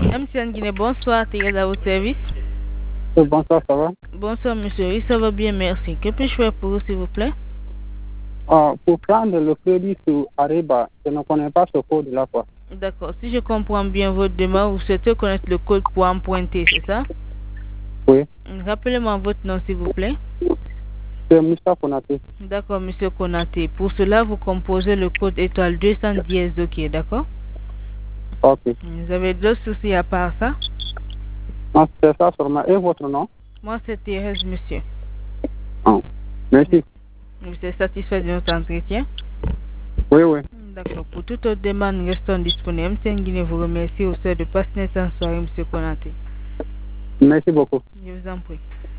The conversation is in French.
MTN Guinée, bonsoir, Thérèse à votre service. Bonsoir, ça va? Bonsoir, monsieur. Oui, ça va bien, merci. Que puis-je faire pour vous, s'il vous plaît? Pour prendre le crédit sur Ariba, je ne connais pas ce code-là, quoi. D'accord. Si je comprends bien votre demande, vous souhaitez connaître le code pour emprunter, c'est ça? Oui, Rappelez-moi votre nom, s'il vous plaît. c'est Moussa Konaté. D'accord, monsieur Konaté. Pour cela, vous composez le code étoile 210 OK, d'accord? Ok. Vous avez d'autres soucis à part ça? Non, c'est ça seulement. Et votre nom? Moi, c'est Thérèse, monsieur. Ah, merci. Vous êtes satisfait de notre entretien? Oui, oui. D'accord. Pour toute autre demande, restons disponibles. MTN Guinée vous remercie au sein de Passenet en soirée, monsieur Konaté. Merci beaucoup. Je vous en prie.